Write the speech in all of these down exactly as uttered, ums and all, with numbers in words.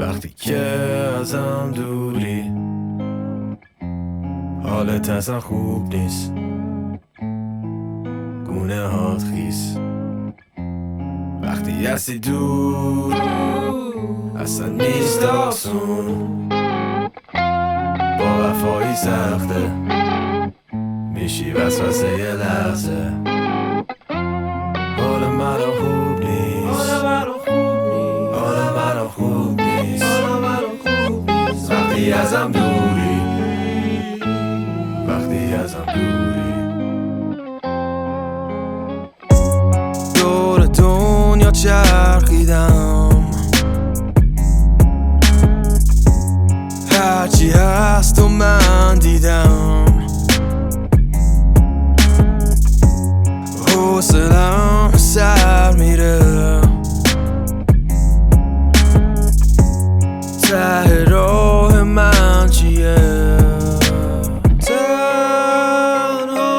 وقتی که ازم دوری حالت اصلا خوب نیست، گونه هات خیس. وقتی هستی دور اصلا نیست آسون، با وفایی سخته میشی وسوسه یه لحظه. حال منو خوب نیست، حال منو خوب نیست وقتی ازم دوری، وقتی ازم دوری. دور دنیا چرخیدم، هرچی هست و من دیدم، حوصله‌ام سر میره، ته راه من چیه؟ تنها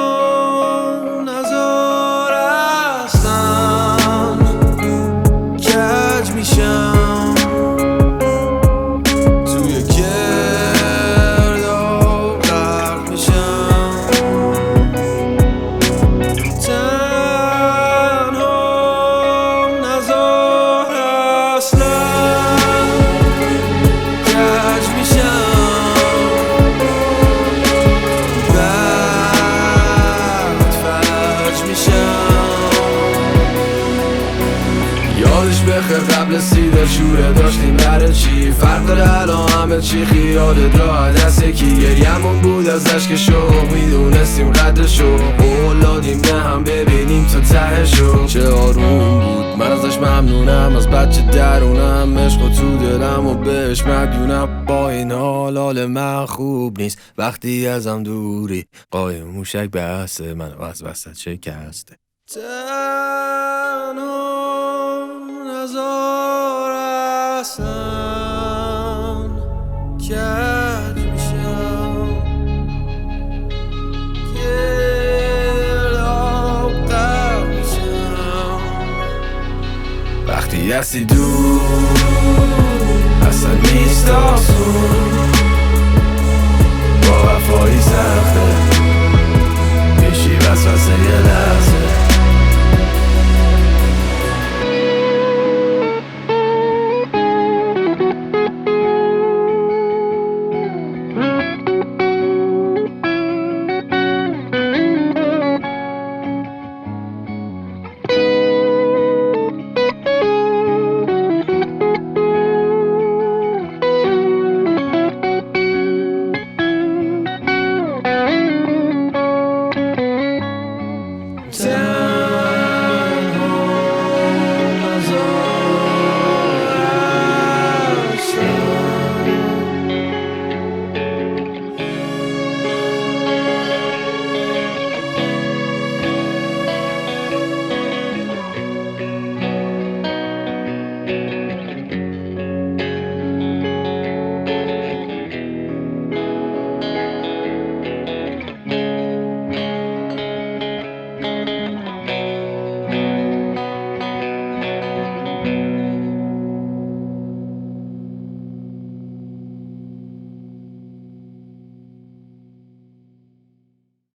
نزار هستم، کج میشم توی گرداب غرق میشم. تنها نزار هستم، کج میشم، بعد فج میشم. یادش بخیر قبل سیده شوره داشتیم برای چی؟ فرق داره الان همه چی خیالت راه دست یکی. گریمون بود از عشق شوق، میدونستیم قدرشو، اولادیم نه هم ببینیم تا تهشو. چه آروم بود، من ازش ممنونم، از بچه درونم عشق و تو دلم و بهش مدیونم. با این حال حال من خوب نیست وقتی ازم دوری، قایم موشک بسته منو از وسط شکسته. تنها نزار هستم، کج میشم، گرداب غرق میشم. وقتی هستی دور اصلا نیست آسون، با وفایی سخته میشی وسوسه یه لحظه.